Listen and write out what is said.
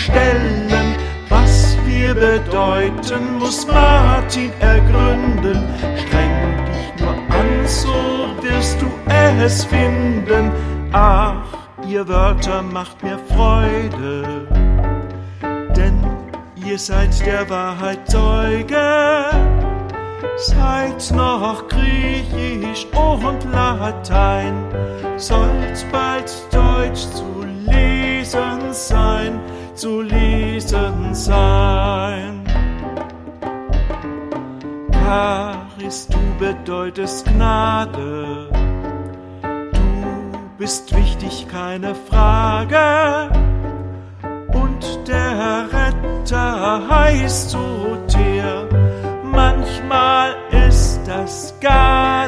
stellen. Was wir bedeuten, muss Martin ergründen. Streng dich nur an, so wirst du es finden. Ach, ihr Wörter macht mir Freude, denn ihr seid der Wahrheit Zeuge. Seid noch Griechisch und Latein, sollt bald Deutsch zu lesen sein, zu lesen sein. Charis, du bedeutest Gnade, du bist wichtig, keine Frage. Und der Retter heißt Soter, manchmal ist das gar